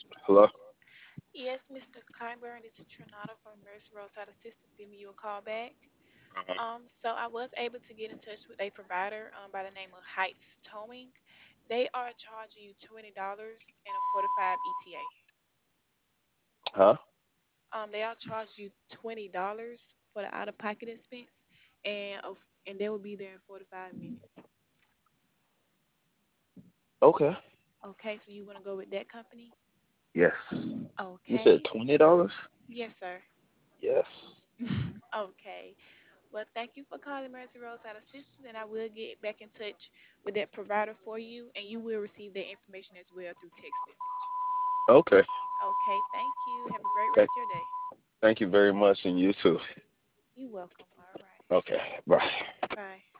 Hello? Yes, Mr. Clyburn, this is Trinata from Mercy Roadside Assistance giving you a call back. Uh-huh. So I was able to get in touch with a provider by the name of Heights Towing. They are charging you $20 and a 45 ETA. Huh? They are charging you $20 for the out-of-pocket expense, and they will be there in 45 minutes. Okay. Okay, so you want to go with that company? Yes. You said Okay. $20? Yes, sir. Yes. Okay. Well, thank you for calling Mercy Roadside Assistance, and I will get back in touch with that provider for you, and you will receive that information as well through text message. Okay. Okay, thank you. Have a great Thank, rest of your day. thank you very much, and you too. You're welcome. All right. Okay. Bye. Bye.